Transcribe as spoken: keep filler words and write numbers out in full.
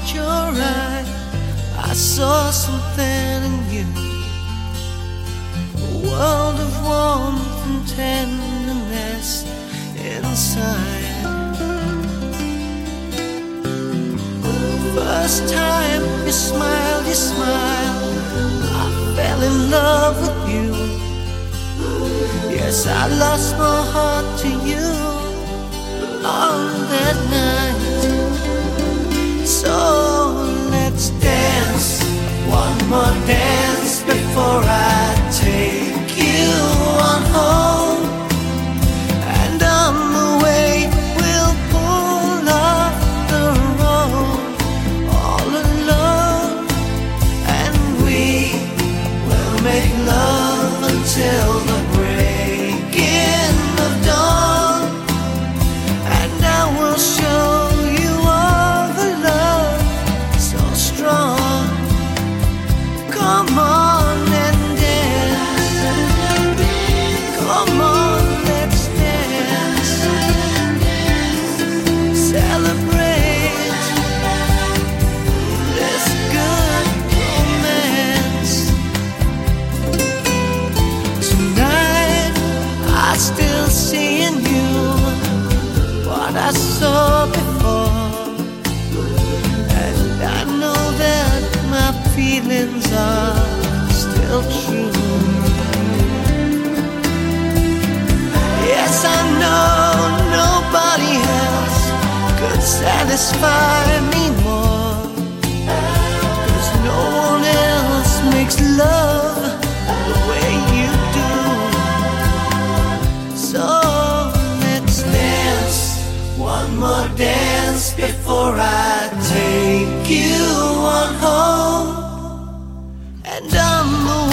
your eye, I saw something in you, a world of warmth and tenderness inside. First time you smiled, you smiled, I fell in love with you. Yes, I lost my heart to you on that night. So let's dance, one more dance before I take you on home. And on the way we'll pull off the road all alone, and we will make love until the breaking of dawn. And I will show you all the love so strong. Come on and dance. Come on, let's dance. Celebrate this good romance. Tonight I still see in you what I saw before, and I know that my feelings are still true. Yes, I know nobody else could satisfy me more, 'cause no one else makes love the way you do. So let's dance, one more dance before I take you on home. And on the